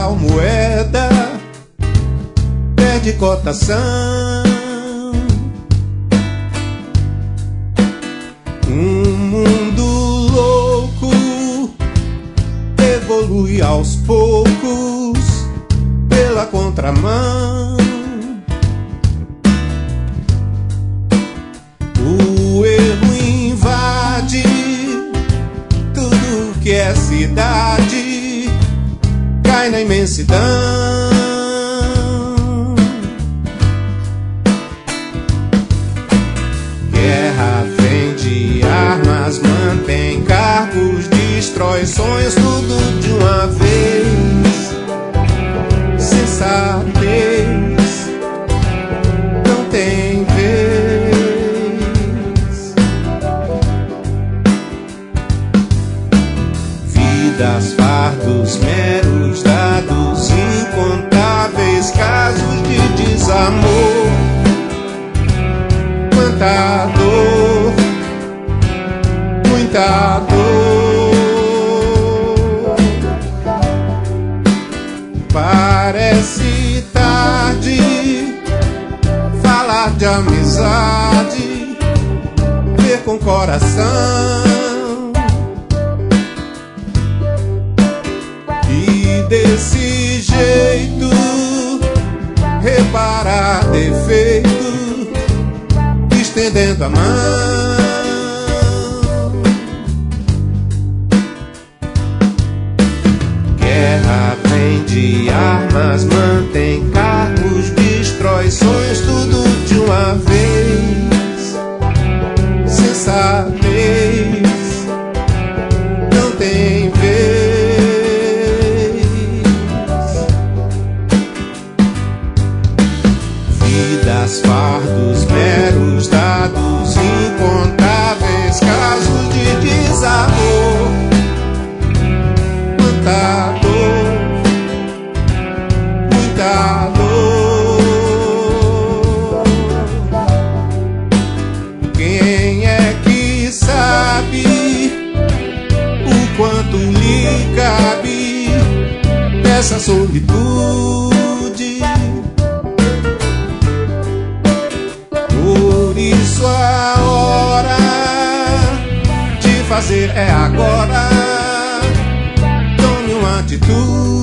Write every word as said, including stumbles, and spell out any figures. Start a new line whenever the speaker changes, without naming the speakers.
tal moeda perde cotação. Um mundo louco evolui aos poucos pela contramão. O erro invade tudo que é cidade, cai na imensidão. Guerra vende armas, mantém cargos, destrói sonhos, tudo de uma vez. Sensatez não tem vez. Vidas, fardos, meros dados, incontáveis casos de desamor. Quanta dor, muita dor. Parece tarde falar de amizade, ver com coração. E desse jeito reparar defeito, estendendo a mão. Guerra vende armas, mantém cargos, destrói sonhos, tudo de uma vez. Sensatez não tem vez. Vidas, fardos, meros dados, incontáveis casos de desamor. Quanta dor, muita dor. Quem é que sabe o quanto lhe cabe dessa solitude? Por isso a hora de fazer é agora. Tome uma atitude.